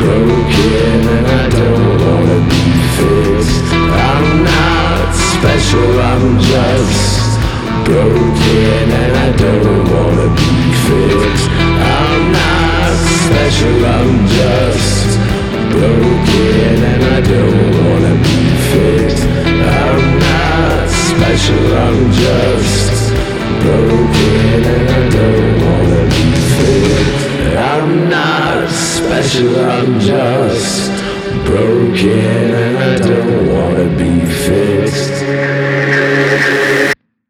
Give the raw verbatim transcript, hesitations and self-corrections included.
broken and I don't wanna be fixed. I'm not special, I'm just broken and I don't wanna be fixed. I'm not special, I'm just broken and I don't wanna be fixed. I'm not special, I'm just broken and I don't wanna be fixed. I'm not special, I'm just broken and I don't wanna be fixed.